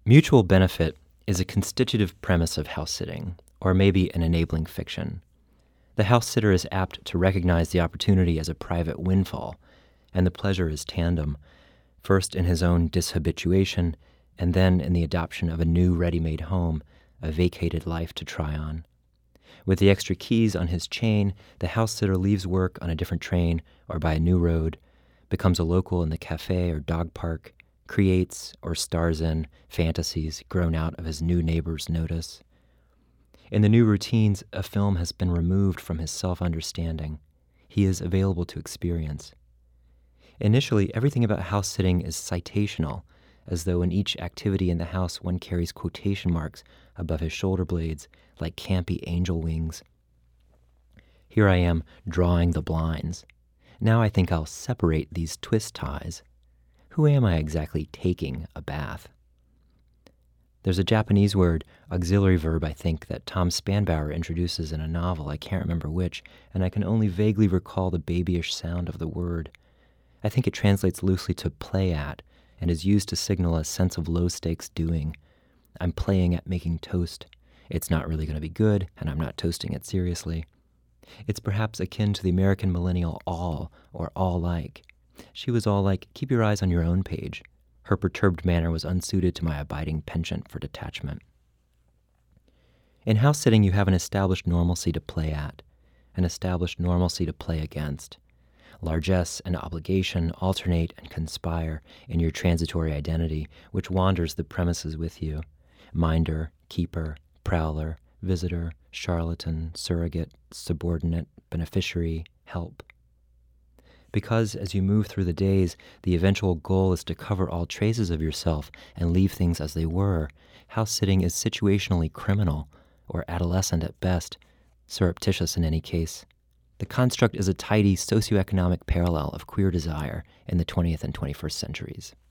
Mutual benefit is a constitutive premise of house sitting, or maybe an enabling fiction. The house sitter is apt to recognize the opportunity as a private windfall, and the pleasure is tandem, first in his own dishabituation, and then in the adoption of a new ready-made home, a vacated life to try on. With the extra keys on his chain, the house sitter leaves work on a different train or by a new road, becomes a local in the cafe or dog park, creates or stars in fantasies grown out of his new neighbor's notice. In the new routines, a film has been removed from his self-understanding. He is available to experience. Initially, everything about house sitting is citational, as though in each activity in the house one carries quotation marks above his shoulder blades like campy angel wings. Here I am drawing the blinds. Now I think I'll separate these twist ties. Who am I exactly taking a bath? There's a Japanese word, auxiliary verb, I think, that Tom Spanbauer introduces in a novel, I can't remember which, and I can only vaguely recall the babyish sound of the word. I think it translates loosely to play at, and is used to signal a sense of low-stakes doing. I'm playing at making toast. It's not really going to be good, and I'm not toasting it seriously. It's perhaps akin to the American millennial all, or all-like. She was all like, keep your eyes on your own page. Her perturbed manner was unsuited to my abiding penchant for detachment. In house sitting, you have an established normalcy to play at, an established normalcy to play against. Largesse and obligation alternate and conspire in your transitory identity, which wanders the premises with you. Minder, keeper, prowler, visitor, charlatan, surrogate, subordinate, beneficiary, help. Because as you move through the days, the eventual goal is to cover all traces of yourself and leave things as they were, house sitting is situationally criminal, or adolescent at best, surreptitious in any case. The construct is a tidy socioeconomic parallel of queer desire in the 20th and 21st centuries.